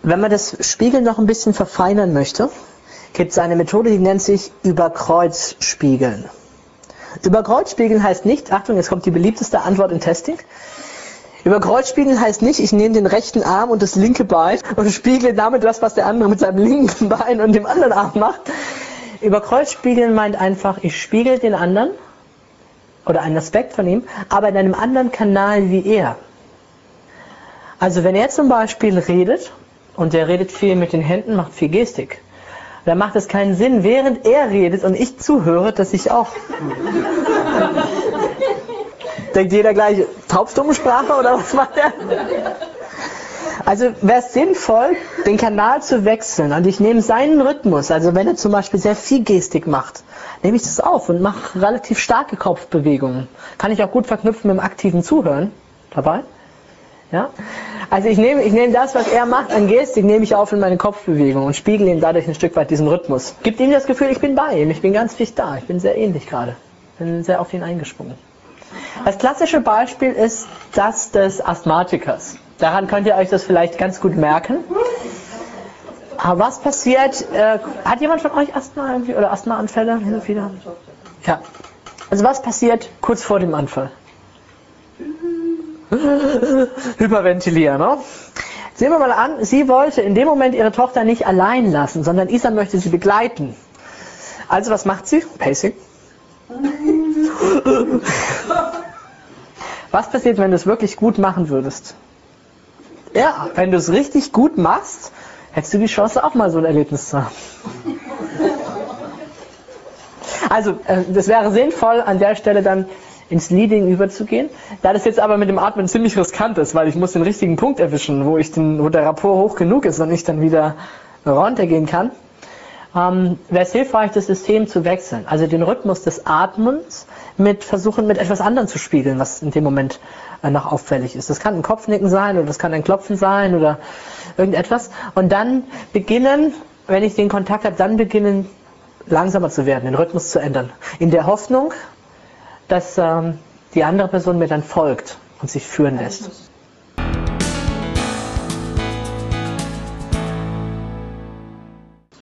Wenn man das Spiegeln noch ein bisschen verfeinern möchte, gibt es eine Methode, die nennt sich Überkreuzspiegeln. Überkreuzspiegeln heißt nicht, Achtung, jetzt kommt die beliebteste Antwort im Testing. Überkreuzspiegeln heißt nicht, ich nehme den rechten Arm und das linke Bein und spiegle damit das, was der andere mit seinem linken Bein und dem anderen Arm macht. Überkreuzspiegeln meint einfach, ich spiegel den anderen oder einen Aspekt von ihm, aber in einem anderen Kanal wie er. Also wenn er zum Beispiel redet, und der redet viel mit den Händen, macht viel Gestik, dann macht es keinen Sinn, während er redet und ich zuhöre, dass ich auch... Denkt jeder gleich, Taubstummensprache oder was macht er? Also wäre es sinnvoll, den Kanal zu wechseln und ich nehme seinen Rhythmus, also wenn er zum Beispiel sehr viel Gestik macht, nehme ich das auf und mache relativ starke Kopfbewegungen. Kann ich auch gut verknüpfen mit dem aktiven Zuhören dabei. Ja? Also ich nehme das, was er macht an Gestik, nehme ich auf in meine Kopfbewegung und spiegele ihm dadurch ein Stück weit diesen Rhythmus. Gibt ihm das Gefühl, ich bin bei ihm, ich bin ganz dicht da, ich bin sehr ähnlich gerade, bin sehr auf ihn eingesprungen. Das klassische Beispiel ist das des Asthmatikers. Daran könnt ihr euch das vielleicht ganz gut merken. Aber was passiert, hat jemand von euch Asthma irgendwie, oder Asthmaanfälle hin und wieder? Ja. Also was passiert kurz vor dem Anfall? Hyperventilieren, ne? Sehen wir mal an, sie wollte in dem Moment ihre Tochter nicht allein lassen, sondern Isa möchte sie begleiten. Also was macht sie? Pacing. Was passiert, wenn du es wirklich gut machen würdest? Ja, wenn du es richtig gut machst, hättest du die Chance, auch mal so ein Erlebnis zu haben. Also, das wäre sinnvoll, an der Stelle dann ins Leading überzugehen. Da das jetzt aber mit dem Atmen ziemlich riskant ist, weil ich muss den richtigen Punkt erwischen, wo der Rapport hoch genug ist und ich dann wieder runtergehen kann, wäre es hilfreich, das System zu wechseln. Also den Rhythmus des Atmens versuchen mit etwas anderem zu spiegeln, was in dem Moment noch auffällig ist. Das kann ein Kopfnicken sein oder das kann ein Klopfen sein oder irgendetwas. Und dann beginnen, wenn ich den Kontakt habe, dann beginnen langsamer zu werden, den Rhythmus zu ändern. In der Hoffnung, dass die andere Person mir dann folgt und sich führen lässt.